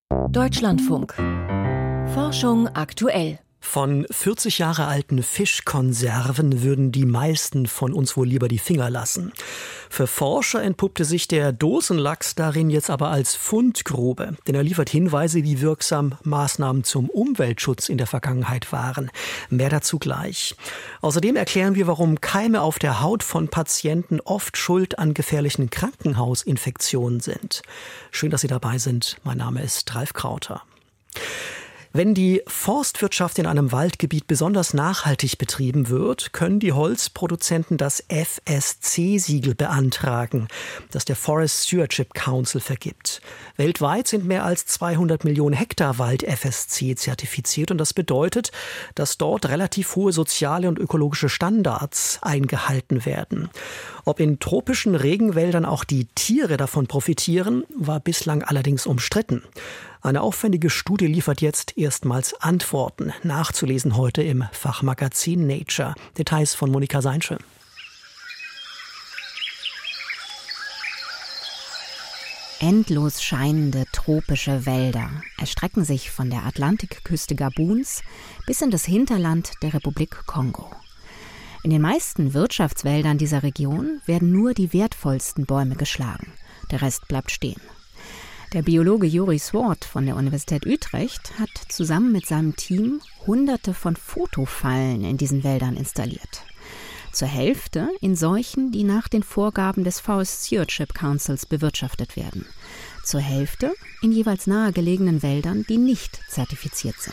Deutschlandfunk. Forschung aktuell. Von 40 Jahre alten Fischkonserven würden die meisten von uns wohl lieber die Finger lassen. Für Forscher entpuppte sich der Dosenlachs darin jetzt aber als Fundgrube, denn er liefert Hinweise, wie wirksam Maßnahmen zum Umweltschutz in der Vergangenheit waren. Mehr dazu gleich. Außerdem erklären wir, warum Keime auf der Haut von Patienten oft schuld an gefährlichen Krankenhausinfektionen sind. Schön, dass Sie dabei sind. Mein Name ist Ralf Krauter. Wenn die Forstwirtschaft in einem Waldgebiet besonders nachhaltig betrieben wird, können die Holzproduzenten das FSC-Siegel beantragen, das der Forest Stewardship Council vergibt. Weltweit sind mehr als 200 Millionen Hektar Wald FSC zertifiziert und das bedeutet, dass dort relativ hohe soziale und ökologische Standards eingehalten werden. Ob in tropischen Regenwäldern auch die Tiere davon profitieren, war bislang allerdings umstritten. Eine aufwendige Studie liefert jetzt erstmals Antworten. Nachzulesen heute im Fachmagazin Nature. Details von Monika Seinsche. Endlos scheinende tropische Wälder erstrecken sich von der Atlantikküste Gabuns bis in das Hinterland der Republik Kongo. In den meisten Wirtschaftswäldern dieser Region werden nur die wertvollsten Bäume geschlagen. Der Rest bleibt stehen. Der Biologe Joeri Swart von der Universität Utrecht hat zusammen mit seinem Team Hunderte von Fotofallen in diesen Wäldern installiert. Zur Hälfte in solchen, die nach den Vorgaben des Forest Stewardship Councils bewirtschaftet werden. Zur Hälfte in jeweils nahegelegenen Wäldern, die nicht zertifiziert sind.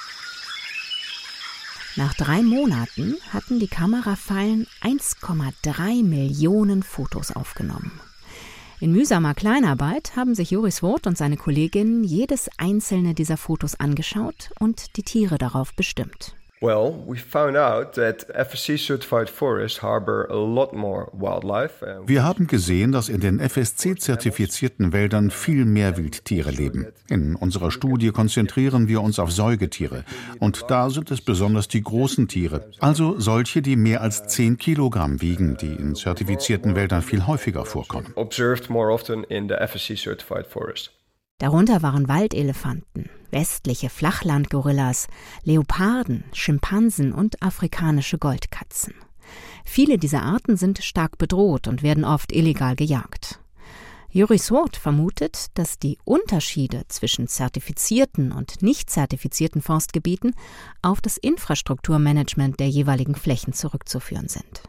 Nach 3 Monaten hatten die Kamerafallen 1,3 Millionen Fotos aufgenommen. In mühsamer Kleinarbeit haben sich Joeri Swart und seine Kolleginnen jedes einzelne dieser Fotos angeschaut und die Tiere darauf bestimmt. Well, we found out that FSC-certified forests harbor a lot more wildlife. Wir haben gesehen, dass in den FSC-zertifizierten Wäldern viel mehr Wildtiere leben. In unserer Studie konzentrieren wir uns auf Säugetiere. Und da sind es besonders die großen Tiere. Also solche, die mehr als 10 Kilogramm wiegen, die in zertifizierten Wäldern viel häufiger vorkommen. Observed more often in the FSC-certified forest. Darunter waren Waldelefanten, westliche Flachlandgorillas, Leoparden, Schimpansen und afrikanische Goldkatzen. Viele dieser Arten sind stark bedroht und werden oft illegal gejagt. Joeri Swart vermutet, dass die Unterschiede zwischen zertifizierten und nicht zertifizierten Forstgebieten auf das Infrastrukturmanagement der jeweiligen Flächen zurückzuführen sind.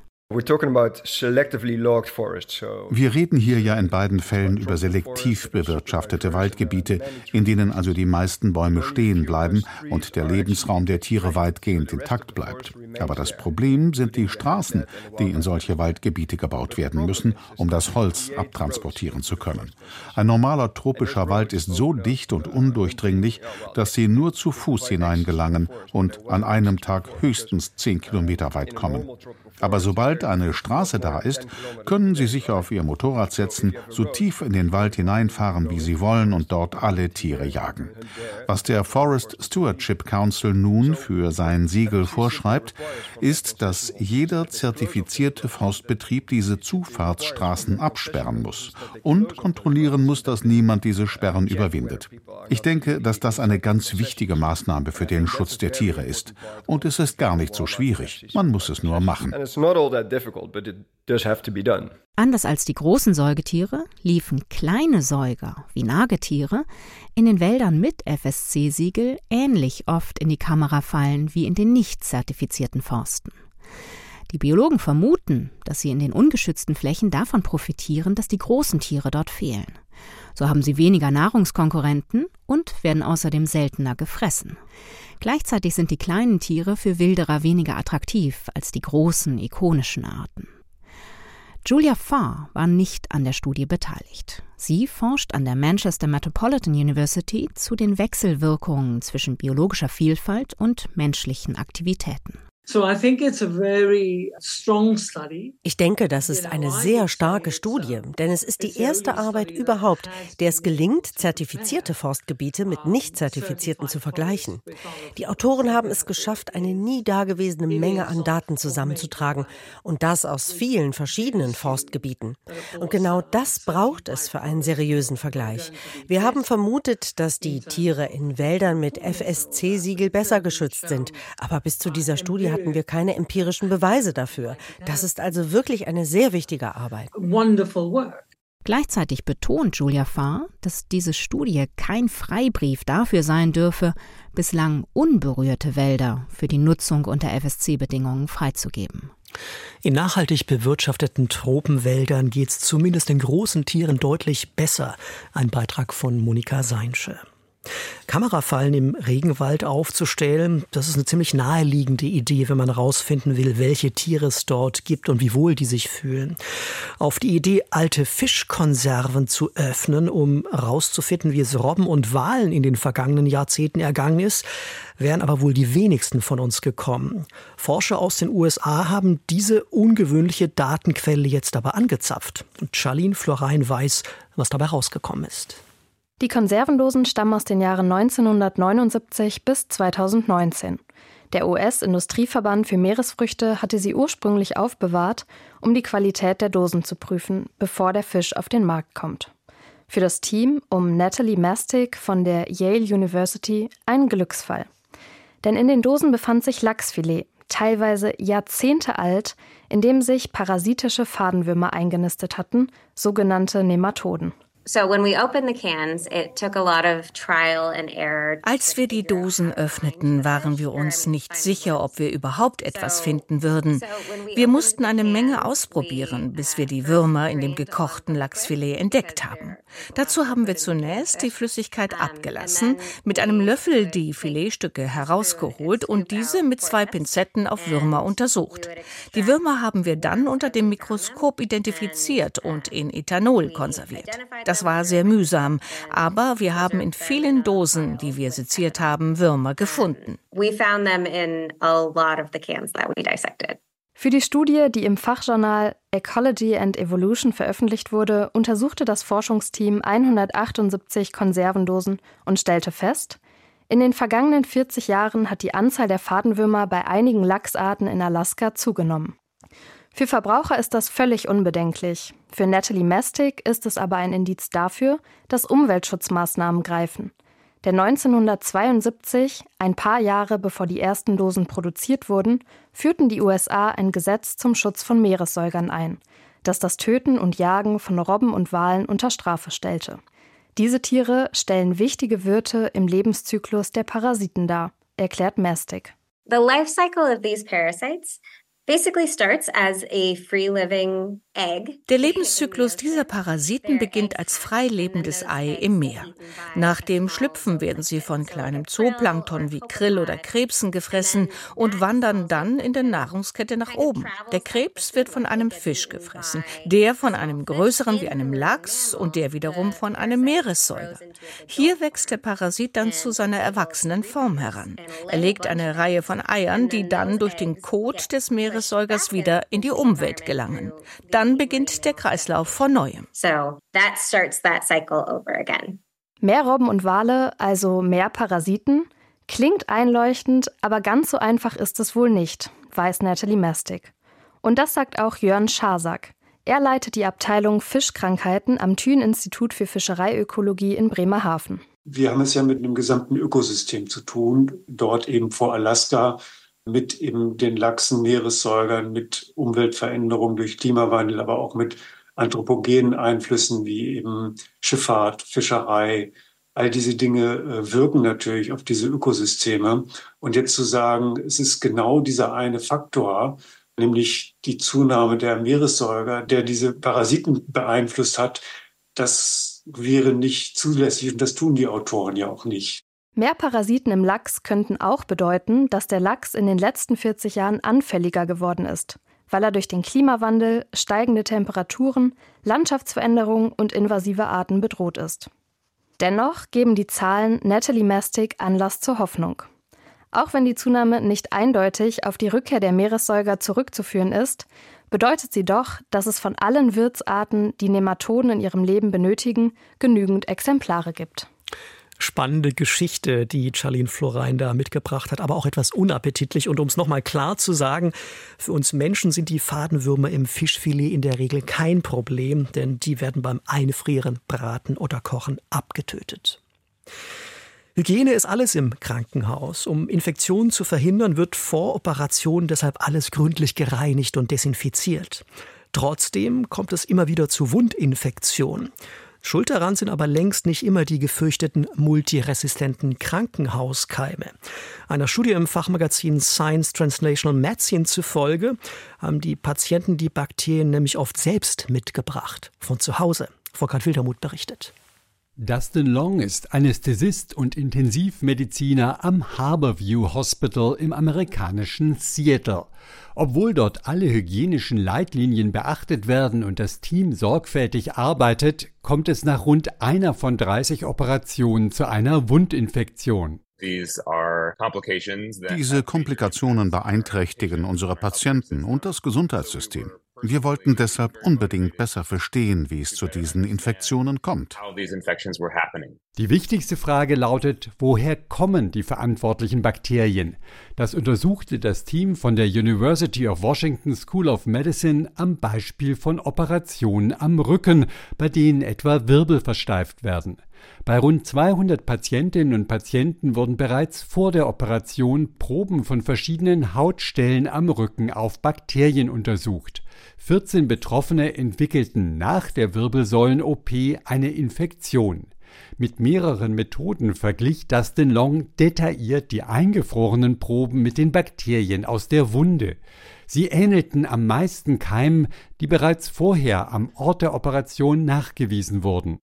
Wir reden hier ja in beiden Fällen über selektiv bewirtschaftete Waldgebiete, in denen also die meisten Bäume stehen bleiben und der Lebensraum der Tiere weitgehend intakt bleibt. Aber das Problem sind die Straßen, die in solche Waldgebiete gebaut werden müssen, um das Holz abtransportieren zu können. Ein normaler tropischer Wald ist so dicht und undurchdringlich, dass sie nur zu Fuß hineingelangen und an einem Tag höchstens 10 Kilometer weit kommen. Aber sobald eine Straße da ist, können Sie sich auf Ihr Motorrad setzen, so tief in den Wald hineinfahren, wie Sie wollen und dort alle Tiere jagen. Was der Forest Stewardship Council nun für sein Siegel vorschreibt, ist, dass jeder zertifizierte Forstbetrieb diese Zufahrtsstraßen absperren muss und kontrollieren muss, dass niemand diese Sperren überwindet. Ich denke, dass das eine ganz wichtige Maßnahme für den Schutz der Tiere ist. Und es ist gar nicht so schwierig. Man muss es nur machen. Anders als die großen Säugetiere liefen kleine Säuger wie Nagetiere in den Wäldern mit FSC-Siegel ähnlich oft in die Kamerafallen wie in den nicht zertifizierten Forsten. Die Biologen vermuten, dass sie in den ungeschützten Flächen davon profitieren, dass die großen Tiere dort fehlen. So haben sie weniger Nahrungskonkurrenten und werden außerdem seltener gefressen. Gleichzeitig sind die kleinen Tiere für Wilderer weniger attraktiv als die großen, ikonischen Arten. Julia Farr war nicht an der Studie beteiligt. Sie forscht an der Manchester Metropolitan University zu den Wechselwirkungen zwischen biologischer Vielfalt und menschlichen Aktivitäten. Ich denke, das ist eine sehr starke Studie, denn es ist die erste Arbeit überhaupt, der es gelingt, zertifizierte Forstgebiete mit nicht zertifizierten zu vergleichen. Die Autoren haben es geschafft, eine nie dagewesene Menge an Daten zusammenzutragen und das aus vielen verschiedenen Forstgebieten. Und genau das braucht es für einen seriösen Vergleich. Wir haben vermutet, dass die Tiere in Wäldern mit FSC-Siegel besser geschützt sind, aber bis zu dieser Studie hatten wir keine empirischen Beweise dafür. Das ist also wirklich eine sehr wichtige Arbeit. Gleichzeitig betont Julia Farr, dass diese Studie kein Freibrief dafür sein dürfe, bislang unberührte Wälder für die Nutzung unter FSC-Bedingungen freizugeben. In nachhaltig bewirtschafteten Tropenwäldern geht es zumindest den großen Tieren deutlich besser. Ein Beitrag von Monika Seinsche. Kamerafallen im Regenwald aufzustellen, das ist eine ziemlich naheliegende Idee, wenn man herausfinden will, welche Tiere es dort gibt und wie wohl die sich fühlen. Auf die Idee, alte Fischkonserven zu öffnen, um herauszufinden, wie es Robben und Walen in den vergangenen Jahrzehnten ergangen ist, wären aber wohl die wenigsten von uns gekommen. Forscher aus den USA haben diese ungewöhnliche Datenquelle jetzt aber angezapft. Und Charlene Florein weiß, was dabei rausgekommen ist. Die Konservendosen stammen aus den Jahren 1979 bis 2019. Der US-Industrieverband für Meeresfrüchte hatte sie ursprünglich aufbewahrt, um die Qualität der Dosen zu prüfen, bevor der Fisch auf den Markt kommt. Für das Team um Natalie Mastic von der Yale University ein Glücksfall. Denn in den Dosen befand sich Lachsfilet, teilweise Jahrzehnte alt, in dem sich parasitische Fadenwürmer eingenistet hatten, sogenannte Nematoden. Als wir die Dosen öffneten, waren wir uns nicht sicher, ob wir überhaupt etwas finden würden. Wir mussten eine Menge ausprobieren, bis wir die Würmer in dem gekochten Lachsfilet entdeckt haben. Dazu haben wir zunächst die Flüssigkeit abgelassen, mit einem Löffel die Filetstücke herausgeholt und diese mit 2 Pinzetten auf Würmer untersucht. Die Würmer haben wir dann unter dem Mikroskop identifiziert und in Ethanol konserviert. Das war sehr mühsam, aber wir haben in vielen Dosen, die wir seziert haben, Würmer gefunden. Für die Studie, die im Fachjournal Ecology and Evolution veröffentlicht wurde, untersuchte das Forschungsteam 178 Konservendosen und stellte fest, in den vergangenen 40 Jahren hat die Anzahl der Fadenwürmer bei einigen Lachsarten in Alaska zugenommen. Für Verbraucher ist das völlig unbedenklich. Für Natalie Mastic ist es aber ein Indiz dafür, dass Umweltschutzmaßnahmen greifen. Denn 1972, ein paar Jahre bevor die ersten Dosen produziert wurden, führten die USA ein Gesetz zum Schutz von Meeressäugern ein, das das Töten und Jagen von Robben und Walen unter Strafe stellte. Diese Tiere stellen wichtige Wirte im Lebenszyklus der Parasiten dar, erklärt Mastic. The life cycle of these parasites basically starts as a free-living egg. Der Lebenszyklus dieser Parasiten beginnt als frei lebendes Ei im Meer. Nach dem Schlüpfen werden sie von kleinem Zooplankton wie Krill oder Krebsen gefressen und wandern dann in der Nahrungskette nach oben. Der Krebs wird von einem Fisch gefressen, der von einem größeren wie einem Lachs und der wiederum von einem Meeressäuger. Hier wächst der Parasit dann zu seiner erwachsenen Form heran. Er legt eine Reihe von Eiern, die dann durch den Kot des Meeressäugers wieder in die Umwelt gelangen. Dann beginnt der Kreislauf von Neuem. Mehr Robben und Wale, also mehr Parasiten? Klingt einleuchtend, aber ganz so einfach ist es wohl nicht, weiß Natalie Mastic. Und das sagt auch Jörn Scharsack. Er leitet die Abteilung Fischkrankheiten am Thyn-Institut für Fischereiökologie in Bremerhaven. Wir haben es ja mit einem gesamten Ökosystem zu tun, dort eben vor Alaska, mit eben den Lachsen, Meeressäugern, mit Umweltveränderungen durch Klimawandel, aber auch mit anthropogenen Einflüssen wie eben Schifffahrt, Fischerei. All diese Dinge wirken natürlich auf diese Ökosysteme. Und jetzt zu sagen, es ist genau dieser eine Faktor, nämlich die Zunahme der Meeressäuger, der diese Parasiten beeinflusst hat, das wäre nicht zulässig und das tun die Autoren ja auch nicht. Mehr Parasiten im Lachs könnten auch bedeuten, dass der Lachs in den letzten 40 Jahren anfälliger geworden ist, weil er durch den Klimawandel, steigende Temperaturen, Landschaftsveränderungen und invasive Arten bedroht ist. Dennoch geben die Zahlen Natalie Mastic Anlass zur Hoffnung. Auch wenn die Zunahme nicht eindeutig auf die Rückkehr der Meeressäuger zurückzuführen ist, bedeutet sie doch, dass es von allen Wirtsarten, die Nematoden in ihrem Leben benötigen, genügend Exemplare gibt. Spannende Geschichte, die Charlene Florijn da mitgebracht hat, aber auch etwas unappetitlich. Und um es nochmal klar zu sagen, für uns Menschen sind die Fadenwürmer im Fischfilet in der Regel kein Problem, denn die werden beim Einfrieren, Braten oder Kochen abgetötet. Hygiene ist alles im Krankenhaus. Um Infektionen zu verhindern, wird vor Operationen deshalb alles gründlich gereinigt und desinfiziert. Trotzdem kommt es immer wieder zu Wundinfektionen. Schuld daran sind aber längst nicht immer die gefürchteten multiresistenten Krankenhauskeime. Einer Studie im Fachmagazin Science Translational Medicine zufolge haben die Patienten die Bakterien nämlich oft selbst mitgebracht, von zu Hause. Volkert Wildermuth berichtet. Dustin Long ist Anästhesist und Intensivmediziner am Harborview Hospital im amerikanischen Seattle. Obwohl dort alle hygienischen Leitlinien beachtet werden und das Team sorgfältig arbeitet, kommt es nach rund einer von 30 Operationen zu einer Wundinfektion. Diese Komplikationen beeinträchtigen unsere Patienten und das Gesundheitssystem. Wir wollten deshalb unbedingt besser verstehen, wie es zu diesen Infektionen kommt. Die wichtigste Frage lautet, woher kommen die verantwortlichen Bakterien? Das untersuchte das Team von der University of Washington School of Medicine am Beispiel von Operationen am Rücken, bei denen etwa Wirbel versteift werden. Bei rund 200 Patientinnen und Patienten wurden bereits vor der Operation Proben von verschiedenen Hautstellen am Rücken auf Bakterien untersucht. 14 Betroffene entwickelten nach der Wirbelsäulen-OP eine Infektion. Mit mehreren Methoden verglich Dustin Long detailliert die eingefrorenen Proben mit den Bakterien aus der Wunde. Sie ähnelten am meisten Keimen, die bereits vorher am Ort der Operation nachgewiesen wurden.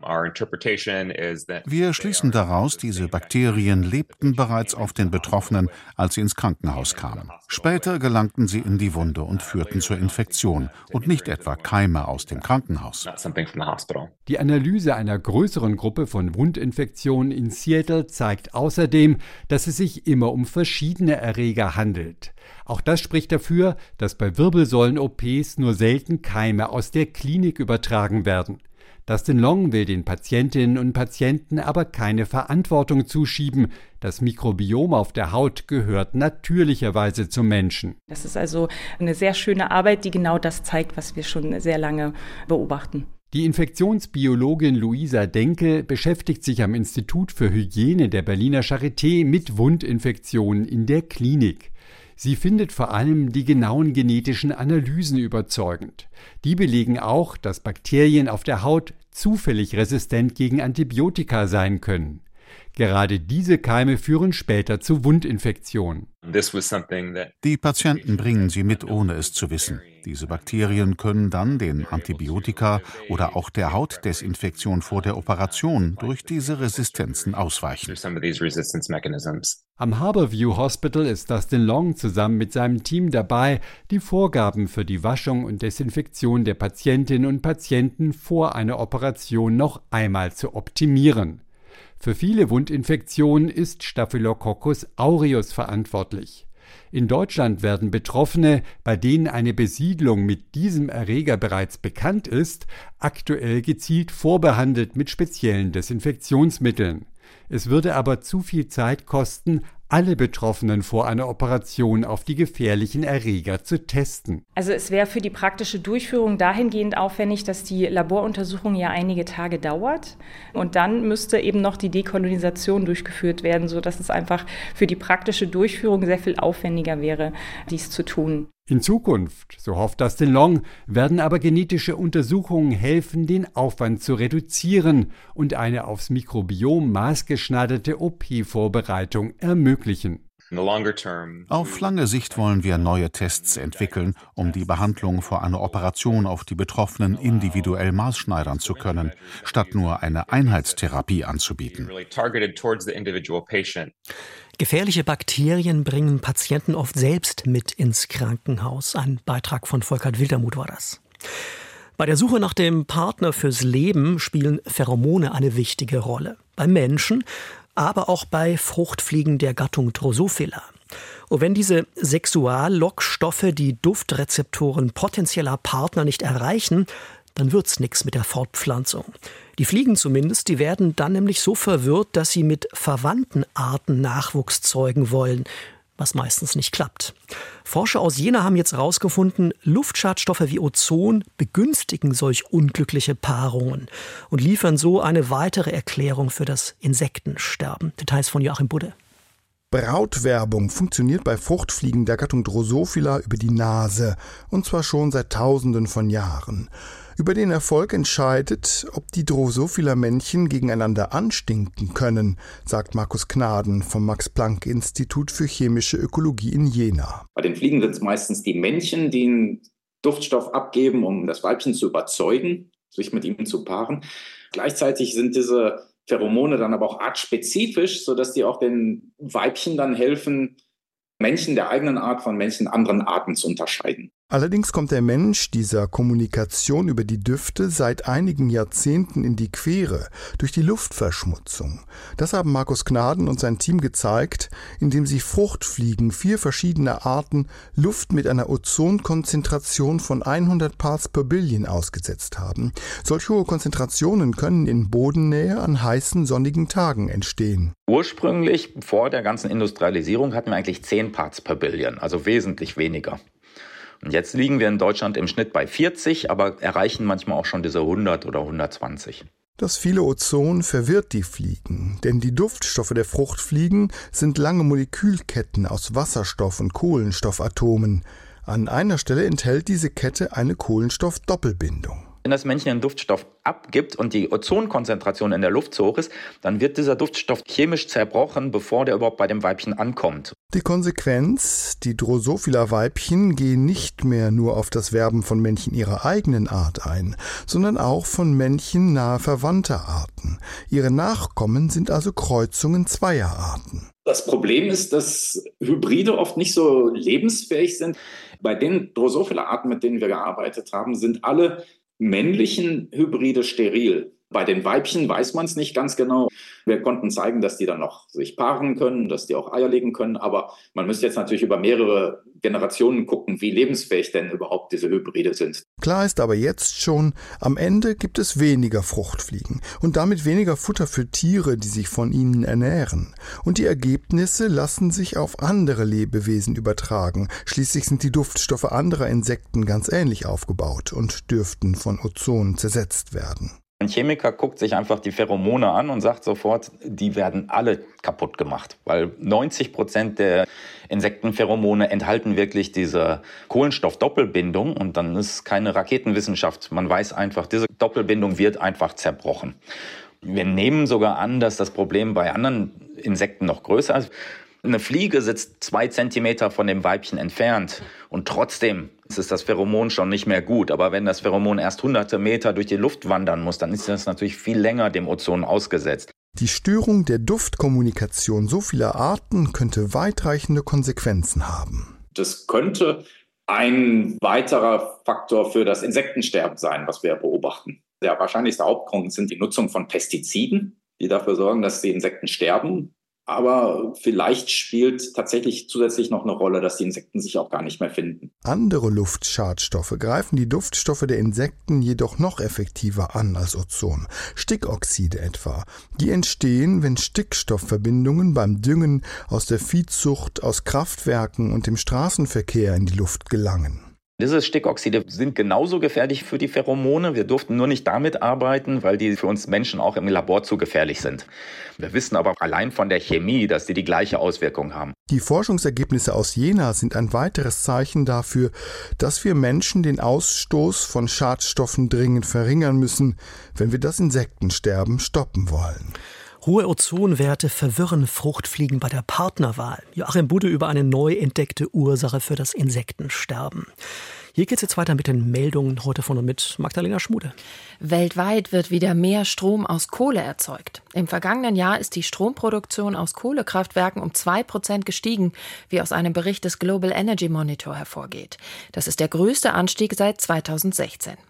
Wir schließen daraus, diese Bakterien lebten bereits auf den Betroffenen, als sie ins Krankenhaus kamen. Später gelangten sie in die Wunde und führten zur Infektion und nicht etwa Keime aus dem Krankenhaus. Die Analyse einer größeren Gruppe von Wundinfektionen in Seattle zeigt außerdem, dass es sich immer um verschiedene Erreger handelt. Auch das spricht dafür, dass bei Wirbelsäulen-OPs nur selten Keime aus der Klinik übertragen werden. Dustin Long will den Patientinnen und Patienten aber keine Verantwortung zuschieben. Das Mikrobiom auf der Haut gehört natürlicherweise zum Menschen. Das ist also eine sehr schöne Arbeit, die genau das zeigt, was wir schon sehr lange beobachten. Die Infektionsbiologin Luisa Denkel beschäftigt sich am Institut für Hygiene der Berliner Charité mit Wundinfektionen in der Klinik. Sie findet vor allem die genauen genetischen Analysen überzeugend. Die belegen auch, dass Bakterien auf der Haut zufällig resistent gegen Antibiotika sein können. Gerade diese Keime führen später zu Wundinfektionen. Die Patienten bringen sie mit, ohne es zu wissen. Diese Bakterien können dann den Antibiotika oder auch der Hautdesinfektion vor der Operation durch diese Resistenzen ausweichen. Am Harborview Hospital ist Dustin Long zusammen mit seinem Team dabei, die Vorgaben für die Waschung und Desinfektion der Patientinnen und Patienten vor einer Operation noch einmal zu optimieren. Für viele Wundinfektionen ist Staphylococcus aureus verantwortlich. In Deutschland werden Betroffene, bei denen eine Besiedlung mit diesem Erreger bereits bekannt ist, aktuell gezielt vorbehandelt mit speziellen Desinfektionsmitteln. Es würde aber zu viel Zeit kosten, alle Betroffenen vor einer Operation auf die gefährlichen Erreger zu testen. Also es wäre für die praktische Durchführung dahingehend aufwendig, dass die Laboruntersuchung ja einige Tage dauert. Und dann müsste eben noch die Dekolonisation durchgeführt werden, sodass es einfach für die praktische Durchführung sehr viel aufwendiger wäre, dies zu tun. In Zukunft, so hofft Dustin Long, werden aber genetische Untersuchungen helfen, den Aufwand zu reduzieren und eine aufs Mikrobiom maßgeschneiderte OP-Vorbereitung ermöglichen. Auf lange Sicht wollen wir neue Tests entwickeln, um die Behandlung vor einer Operation auf die Betroffenen individuell maßschneidern zu können, statt nur eine Einheitstherapie anzubieten. Gefährliche Bakterien bringen Patienten oft selbst mit ins Krankenhaus. Ein Beitrag von Volkert Wildermuth war das. Bei der Suche nach dem Partner fürs Leben spielen Pheromone eine wichtige Rolle. Bei Menschen, aber auch bei Fruchtfliegen der Gattung Drosophila. Und wenn diese Sexuallockstoffe die Duftrezeptoren potenzieller Partner nicht erreichen, dann wird's nix mit der Fortpflanzung. Die Fliegen zumindest, die werden dann nämlich so verwirrt, dass sie mit verwandten Arten Nachwuchs zeugen wollen, was meistens nicht klappt. Forscher aus Jena haben jetzt herausgefunden, Luftschadstoffe wie Ozon begünstigen solch unglückliche Paarungen und liefern so eine weitere Erklärung für das Insektensterben. Details von Joachim Budde. Brautwerbung funktioniert bei Fruchtfliegen der Gattung Drosophila über die Nase, und zwar schon seit Tausenden von Jahren. Über den Erfolg entscheidet, ob die Drosophila-Männchen gegeneinander anstinken können, sagt Markus Knaden vom Max-Planck-Institut für chemische Ökologie in Jena. Bei den Fliegen sind es meistens die Männchen, die einen Duftstoff abgeben, um das Weibchen zu überzeugen, sich mit ihm zu paaren. Gleichzeitig sind diese Pheromone dann aber auch artspezifisch, sodass die auch den Weibchen dann helfen, Männchen der eigenen Art von Männchen anderen Arten zu unterscheiden. Allerdings kommt der Mensch dieser Kommunikation über die Düfte seit einigen Jahrzehnten in die Quere durch die Luftverschmutzung. Das haben Markus Knaden und sein Team gezeigt, indem sie Fruchtfliegen 4 verschiedene Arten Luft mit einer Ozonkonzentration von 100 Parts per Billion ausgesetzt haben. Solch hohe Konzentrationen können in Bodennähe an heißen, sonnigen Tagen entstehen. Ursprünglich, vor der ganzen Industrialisierung, hatten wir eigentlich 10 Parts per Billion, also wesentlich weniger. Und jetzt liegen wir in Deutschland im Schnitt bei 40, aber erreichen manchmal auch schon diese 100 oder 120. Das viele Ozon verwirrt die Fliegen, denn die Duftstoffe der Fruchtfliegen sind lange Molekülketten aus Wasserstoff- und Kohlenstoffatomen. An einer Stelle enthält diese Kette eine Kohlenstoffdoppelbindung. Wenn das Männchen einen Duftstoff abgibt und die Ozonkonzentration in der Luft so hoch ist, dann wird dieser Duftstoff chemisch zerbrochen, bevor der überhaupt bei dem Weibchen ankommt. Die Konsequenz: Die Drosophila-Weibchen gehen nicht mehr nur auf das Werben von Männchen ihrer eigenen Art ein, sondern auch von Männchen nahe verwandter Arten. Ihre Nachkommen sind also Kreuzungen zweier Arten. Das Problem ist, dass Hybride oft nicht so lebensfähig sind. Bei den Drosophila-Arten, mit denen wir gearbeitet haben, sind alle männlichen Hybride steril. Bei den Weibchen weiß man es nicht ganz genau. Wir konnten zeigen, dass die dann noch sich paaren können, dass die auch Eier legen können. Aber man müsste jetzt natürlich über mehrere Generationen gucken, wie lebensfähig denn überhaupt diese Hybride sind. Klar ist aber jetzt schon, am Ende gibt es weniger Fruchtfliegen und damit weniger Futter für Tiere, die sich von ihnen ernähren. Und die Ergebnisse lassen sich auf andere Lebewesen übertragen. Schließlich sind die Duftstoffe anderer Insekten ganz ähnlich aufgebaut und dürften von Ozon zersetzt werden. Ein Chemiker guckt sich einfach die Pheromone an und sagt sofort, die werden alle kaputt gemacht. Weil 90% der Insektenpheromone enthalten wirklich diese Kohlenstoffdoppelbindung und dann ist es keine Raketenwissenschaft. Man weiß einfach, diese Doppelbindung wird einfach zerbrochen. Wir nehmen sogar an, dass das Problem bei anderen Insekten noch größer ist. Eine Fliege sitzt 2 Zentimeter von dem Weibchen entfernt und trotzdem ist das Pheromon schon nicht mehr gut. Aber wenn das Pheromon erst hunderte Meter durch die Luft wandern muss, dann ist das natürlich viel länger dem Ozon ausgesetzt. Die Störung der Duftkommunikation so vieler Arten könnte weitreichende Konsequenzen haben. Das könnte ein weiterer Faktor für das Insektensterben sein, was wir beobachten. Der wahrscheinlichste Hauptgrund sind die Nutzung von Pestiziden, die dafür sorgen, dass die Insekten sterben. Aber vielleicht spielt tatsächlich zusätzlich noch eine Rolle, dass die Insekten sich auch gar nicht mehr finden. Andere Luftschadstoffe greifen die Duftstoffe der Insekten jedoch noch effektiver an als Ozon. Stickoxide etwa. Die entstehen, wenn Stickstoffverbindungen beim Düngen aus der Viehzucht, aus Kraftwerken und dem Straßenverkehr in die Luft gelangen. Diese Stickoxide sind genauso gefährlich für die Pheromone. Wir durften nur nicht damit arbeiten, weil die für uns Menschen auch im Labor zu gefährlich sind. Wir wissen aber allein von der Chemie, dass die gleiche Auswirkung haben. Die Forschungsergebnisse aus Jena sind ein weiteres Zeichen dafür, dass wir Menschen den Ausstoß von Schadstoffen dringend verringern müssen, wenn wir das Insektensterben stoppen wollen. Hohe Ozonwerte verwirren Fruchtfliegen bei der Partnerwahl. Joachim Budde über eine neu entdeckte Ursache für das Insektensterben. Hier geht es jetzt weiter mit den Meldungen heute von und mit Magdalena Schmude. Weltweit wird wieder mehr Strom aus Kohle erzeugt. Im vergangenen Jahr ist die Stromproduktion aus Kohlekraftwerken um 2% gestiegen, wie aus einem Bericht des Global Energy Monitor hervorgeht. Das ist der größte Anstieg seit 2016.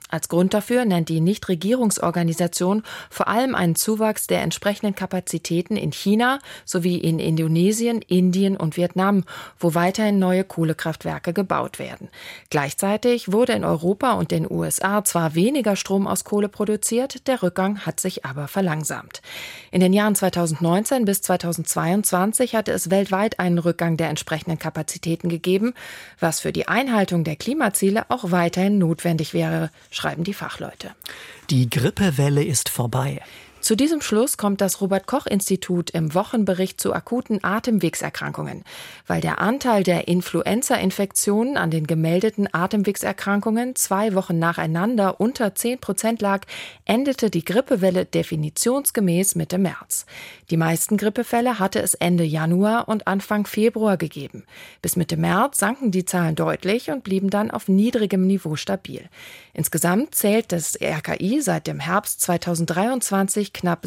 Als Grund dafür nennt die Nichtregierungsorganisation vor allem einen Zuwachs der entsprechenden Kapazitäten in China sowie in Indonesien, Indien und Vietnam, wo weiterhin neue Kohlekraftwerke gebaut werden. Gleichzeitig wurde in Europa und den USA zwar weniger Strom aus Kohle produziert, der Rückgang hat sich aber verlangsamt. In den Jahren 2019 bis 2022 hatte es weltweit einen Rückgang der entsprechenden Kapazitäten gegeben, was für die Einhaltung der Klimaziele auch weiterhin notwendig wäre, schreiben die Fachleute. Die Grippewelle ist vorbei. Zu diesem Schluss kommt das Robert-Koch-Institut im Wochenbericht zu akuten Atemwegserkrankungen. Weil der Anteil der Influenza-Infektionen an den gemeldeten Atemwegserkrankungen 2 Wochen nacheinander unter 10% lag, endete die Grippewelle definitionsgemäß Mitte März. Die meisten Grippefälle hatte es Ende Januar und Anfang Februar gegeben. Bis Mitte März sanken die Zahlen deutlich und blieben dann auf niedrigem Niveau stabil. Insgesamt zählt das RKI seit dem Herbst 2023 knapp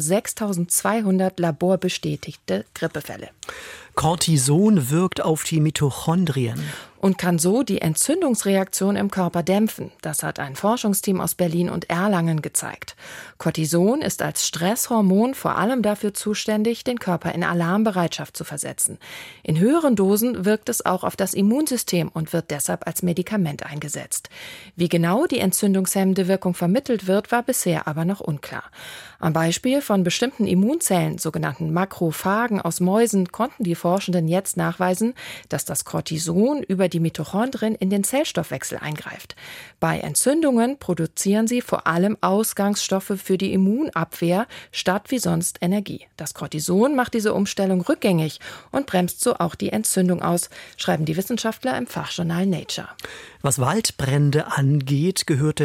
6.200 laborbestätigte Grippefälle. Cortison wirkt auf die Mitochondrien und kann so die Entzündungsreaktion im Körper dämpfen. Das hat ein Forschungsteam aus Berlin und Erlangen gezeigt. Cortison ist als Stresshormon vor allem dafür zuständig, den Körper in Alarmbereitschaft zu versetzen. In höheren Dosen wirkt es auch auf das Immunsystem und wird deshalb als Medikament eingesetzt. Wie genau die entzündungshemmende Wirkung vermittelt wird, war bisher aber noch unklar. Am Beispiel von bestimmten Immunzellen, sogenannten Makrophagen aus Mäusen, konnten die Forschenden jetzt nachweisen, dass das Cortison über die Mitochondrien in den Zellstoffwechsel eingreift. Bei Entzündungen produzieren sie vor allem Ausgangsstoffe für die Immunabwehr statt wie sonst Energie. Das Cortison macht diese Umstellung rückgängig und bremst so auch die Entzündung aus, schreiben die Wissenschaftler im Fachjournal Nature. Was Waldbrände angeht, gehörte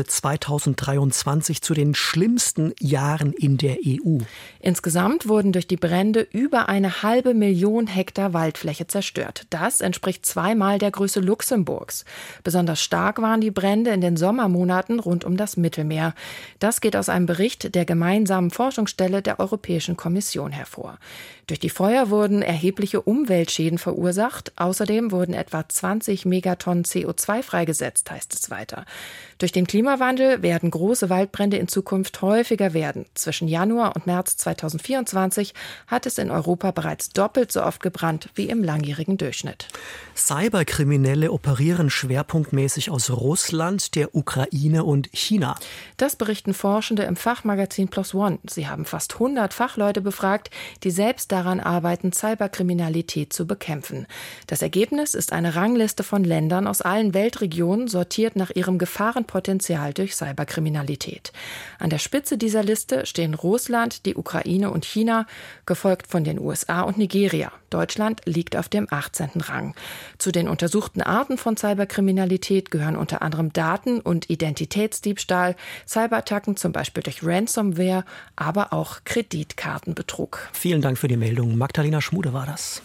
2023 zu den schlimmsten Jahren in der EU. Insgesamt wurden durch die Brände über 500.000 Hektar Waldfläche zerstört. Das entspricht 2-mal der Größe Luxemburgs. Besonders stark waren die Brände in den Sommermonaten rund um das Mittelmeer. Das geht aus einem Bericht der gemeinsamen Forschungsstelle der Europäischen Kommission hervor. Durch die Feuer wurden erhebliche Umweltschäden verursacht. Außerdem wurden etwa 20 Megatonnen CO2 freigesetzt, heißt es weiter. Durch den Klimawandel werden große Waldbrände in Zukunft häufiger werden. Zwischen Januar und März 2024 hat es in Europa bereits doppelt so oft gebrannt wie im langjährigen Durchschnitt. Cyberkriminelle operieren schwerpunktmäßig aus Russland, der Ukraine und China. Das berichten Forschende im Fachmagazin PLOS ONE. Sie haben fast 100 Fachleute befragt, die selbst daran arbeiten, Cyberkriminalität zu bekämpfen. Das Ergebnis ist eine Rangliste von Ländern aus allen Weltregionen, sortiert nach ihrem Gefahrenpotenzial durch Cyberkriminalität. An der Spitze dieser Liste stehen Russland, die Ukraine und China, gefolgt von den USA und Nigeria. Deutschland liegt auf dem 18. Rang. Zu den untersuchten Arten von Cyberkriminalität gehören unter anderem Daten- und Identitätsdiebstahl, Cyberattacken zum Beispiel durch Ransomware, aber auch Kreditkartenbetrug. Vielen Dank für die Meldung. Magdalena Schmude war das.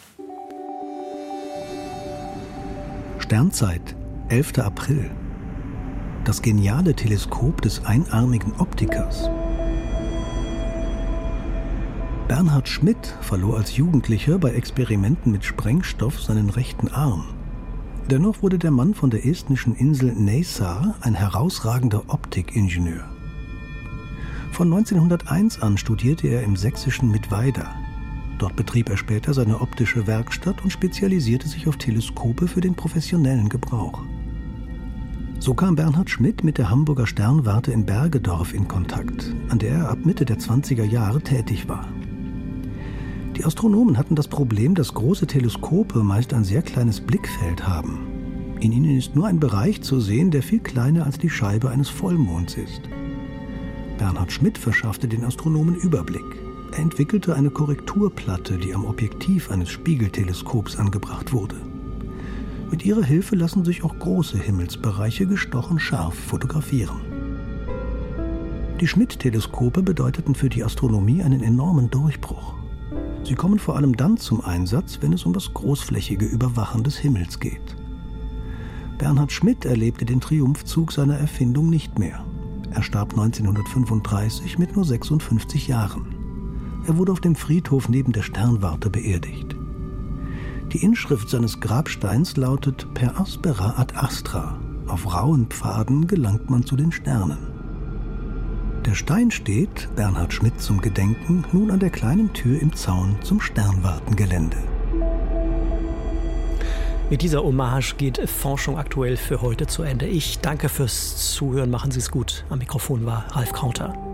Sternzeit, 11. April. Das geniale Teleskop des einarmigen Optikers. Bernhard Schmidt verlor als Jugendlicher bei Experimenten mit Sprengstoff seinen rechten Arm. Dennoch wurde der Mann von der estnischen Insel Naissaar ein herausragender Optikingenieur. Von 1901 an studierte er im sächsischen Mittweida. Dort betrieb er später seine optische Werkstatt und spezialisierte sich auf Teleskope für den professionellen Gebrauch. So kam Bernhard Schmidt mit der Hamburger Sternwarte in Bergedorf in Kontakt, an der er ab Mitte der 20er Jahre tätig war. Die Astronomen hatten das Problem, dass große Teleskope meist ein sehr kleines Blickfeld haben. In ihnen ist nur ein Bereich zu sehen, der viel kleiner als die Scheibe eines Vollmonds ist. Bernhard Schmidt verschaffte den Astronomen Überblick. Er entwickelte eine Korrekturplatte, die am Objektiv eines Spiegelteleskops angebracht wurde. Mit ihrer Hilfe lassen sich auch große Himmelsbereiche gestochen scharf fotografieren. Die Schmidt-Teleskope bedeuteten für die Astronomie einen enormen Durchbruch. Sie kommen vor allem dann zum Einsatz, wenn es um das großflächige Überwachen des Himmels geht. Bernhard Schmidt erlebte den Triumphzug seiner Erfindung nicht mehr. Er starb 1935 mit nur 56 Jahren. Er wurde auf dem Friedhof neben der Sternwarte beerdigt. Die Inschrift seines Grabsteins lautet: Per aspera ad astra. Auf rauen Pfaden gelangt man zu den Sternen. Der Stein steht, Bernhard Schmidt zum Gedenken, nun an der kleinen Tür im Zaun zum Sternwartengelände. Mit dieser Hommage geht Forschung aktuell für heute zu Ende. Ich danke fürs Zuhören. Machen Sie es gut. Am Mikrofon war Ralf Krauter.